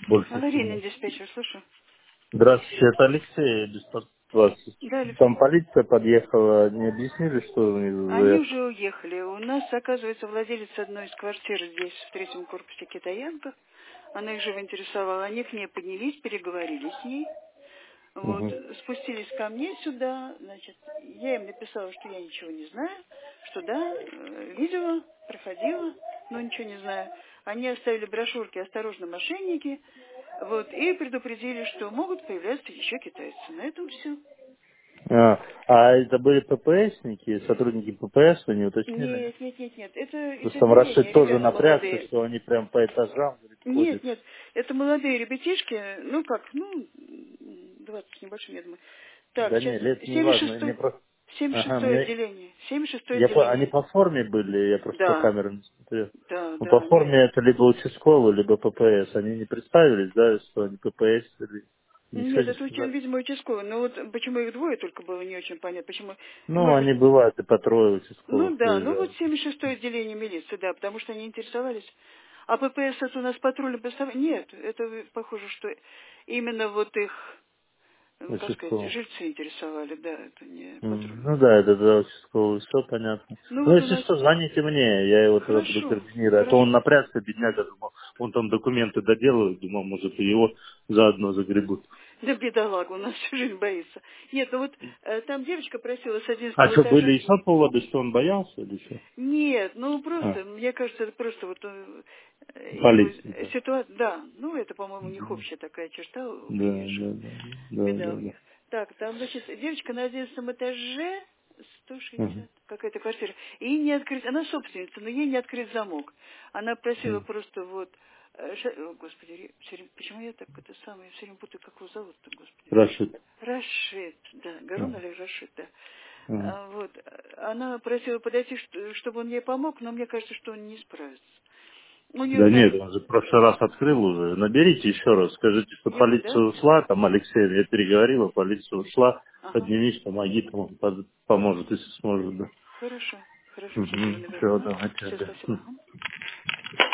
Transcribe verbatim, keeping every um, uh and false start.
больше Аварийный всего. диспетчер, слушаю. Здравствуйте, это Алексей, беспокоит вас. Да, Алексей. Там полиция подъехала, не объяснили, что у них Они за это? уже уехали. У нас, оказывается, владелец одной из квартир здесь, в третьем корпусе Китаянка. Она их живо интересовала. Они к ней поднялись, переговорили с ней. Вот, Угу. спустились ко мне сюда, значит, я им написала, что я ничего не знаю, что да, э, видела, проходила, но ничего не знаю. Они оставили брошюрки «Осторожно, мошенники», вот, и предупредили, что могут появляться еще китайцы. На этом все. А, а это были ППСники, сотрудники ППС, вы не уточнили? Нет, нет, нет, нет, это из Потому что там Рашид отделения, тоже ребята напрягся, молодые. что они прям по этажам, говорит, Нет, ходят. нет, это молодые ребятишки, ну как, ну, двадцать с небольшим, я думаю. Так, Да сейчас, не, лет не семьдесят важно, мне шестой, просто... семьдесят Ага, шестое мне... отделение, семьдесят шестое Я по... Они отделение. по форме были, я просто по Да, камерам не смотрел. да, Ну, по да, нет. форме это либо участковый, либо ППС. Они не представились, да, что они ППС или... Ничего Нет, не это, учи- сказали. видимо, участковый. Но вот почему их двое только было, не очень понятно. Почему, Ну, может быть, они бывают и по трое ну участковых да, ну вот приезжают. семьдесят шестое отделение милиции, да, потому что они интересовались. А ППС это у нас патрульный представ... Нет, это похоже, что именно вот их, ну, как сказать, Участковых. жильцы интересовали, да, это не М, патрульный. Ну да, это да, участковый, все понятно. Ну Ну, вот у если нас, что, звоните мне, я его тогда буду хорошо, координировать. А то он хорошо. напрягся, бедняга, думал, он там документы доделывает, думал, может, и его заодно загребут. Да бедолага, у нас всю жизнь боится. Нет, ну вот э, там девочка просила с А одиннадцатого что, были этажа. еще поводы, что он боялся или что? Нет, ну А, просто, мне кажется, это просто вот э, его полиция, да. ситуация, да, ну это, по-моему, у них Мгм. общая такая черта у Да, приезжих, да, да, да, беда да, у да. них. Так, там, значит, девочка на одиннадцатом этаже, сто Мгм. шестьдесят, какая-то квартира, и не открыть, она собственница, но ей не открыть замок. Она просила Мгм. просто вот, э, ша- о, господи, ре- всё время- почему я так это самое, все время путаю, как его зовут-то, господи. Рашид. Рашид, да, Гарун Ага. или Рашид, да. Ага. А, Вот. Она просила подойти, что- чтобы он ей помог, но мне кажется, что он не справится. У нее Да нет, там он же в прошлый раз открыл уже. Наберите еще раз, скажите, что его, полиция да? ушла, там Алексей, я переговорила, полиция ушла, Ага. поднимись, помоги, там он под- поможет, если сможет, да. Хорошо. Хорошо, сейчас я его Угу. наберу. Все, Ага. давайте, Все, да. спасибо. Ага.